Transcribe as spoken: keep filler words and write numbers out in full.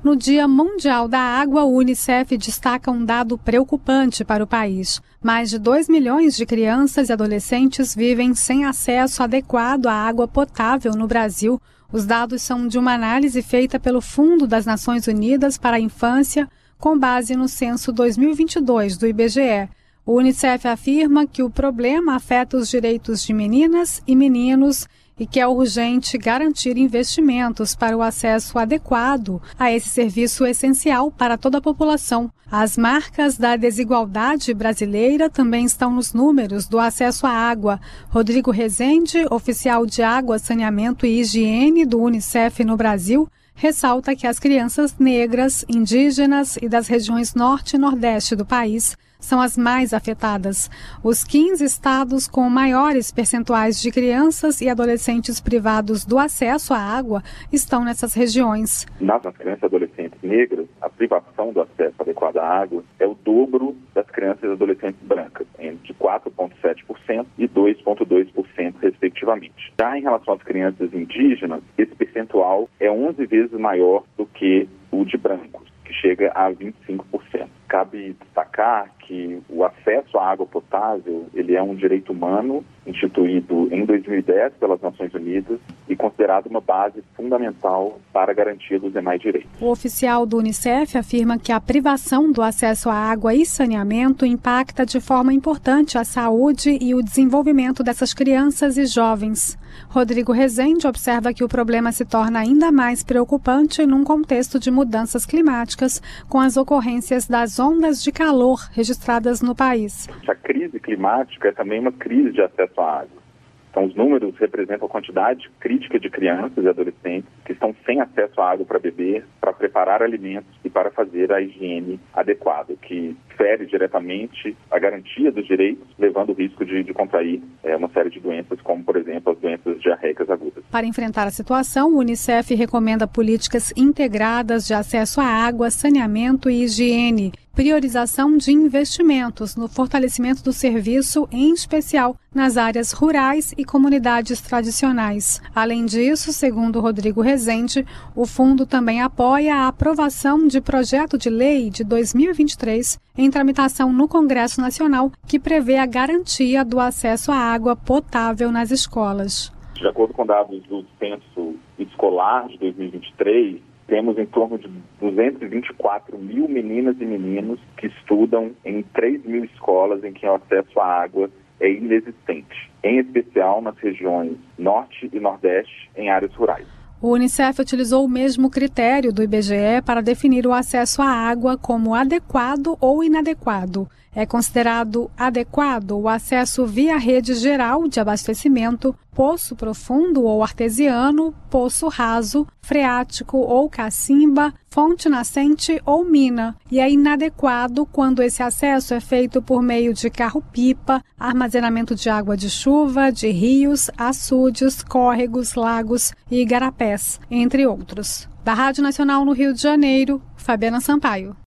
No Dia Mundial da Água, o Unicef destaca um dado preocupante para o país. Mais de dois milhões de crianças e adolescentes vivem sem acesso adequado à água potável no Brasil. Os dados são de uma análise feita pelo Fundo das Nações Unidas para a Infância, com base no Censo dois mil e vinte e dois do I B G E. O Unicef afirma que o problema afeta os direitos de meninas e meninos e que é urgente garantir investimentos para o acesso adequado a esse serviço essencial para toda a população. As marcas da desigualdade brasileira também estão nos números do acesso à água. Rodrigo Rezende, oficial de Água, Saneamento e Higiene do Unicef no Brasil, ressalta que as crianças negras, indígenas e das regiões norte e nordeste do país são as mais afetadas. Os quinze estados com maiores percentuais de crianças e adolescentes privados do acesso à água estão nessas regiões. Nas crianças e adolescentes negras, a privação do acesso adequado à água é o dobro das crianças e adolescentes brancas, de quatro vírgula sete por cento e dois vírgula dois por cento, respectivamente. Já em relação às crianças indígenas, esse percentual é onze vezes maior do que o de brancos, que chega a vinte e cinco por cento. Cabe destacar que o acesso à água potável ele é um direito humano instituído em dois mil e dez pelas Nações Unidas e considerado uma base fundamental para a garantia dos demais direitos. O oficial do Unicef afirma que a privação do acesso à água e saneamento impacta de forma importante a saúde e o desenvolvimento dessas crianças e jovens. Rodrigo Rezende observa que o problema se torna ainda mais preocupante num contexto de mudanças climáticas, com as ocorrências das ondas de calor registradas no país. A crise climática é também uma crise de acesso à água. Então, os números representam a quantidade crítica de crianças e adolescentes que estão sem acesso à água para beber, para preparar alimentos e para fazer a higiene adequada, que fere diretamente a garantia dos direitos, levando o risco de, de contrair é, uma série de doenças, como, por exemplo, as doenças diarreicas agudas. Para enfrentar a situação, o Unicef recomenda políticas integradas de acesso à água, saneamento e higiene, priorização de investimentos no fortalecimento do serviço, em especial nas áreas rurais e comunidades tradicionais. Além disso, segundo Rodrigo Rezende, o fundo também apoia a aprovação de projeto de lei de dois mil e vinte e três em tramitação no Congresso Nacional, que prevê a garantia do acesso à água potável nas escolas. De acordo com dados do Censo Escolar de dois mil e vinte e três, temos em torno de duzentos e vinte e quatro mil meninas e meninos que estudam em três mil escolas em que o acesso à água é inexistente, em especial nas regiões norte e nordeste, em áreas rurais. O Unicef utilizou o mesmo critério do I B G E para definir o acesso à água como adequado ou inadequado. É considerado adequado o acesso via rede geral de abastecimento, poço profundo ou artesiano, poço raso, freático ou cacimba, fonte nascente ou mina, e é inadequado quando esse acesso é feito por meio de carro-pipa, armazenamento de água de chuva, de rios, açudes, córregos, lagos e igarapés, entre outros. Da Rádio Nacional no Rio de Janeiro, Fabiana Sampaio.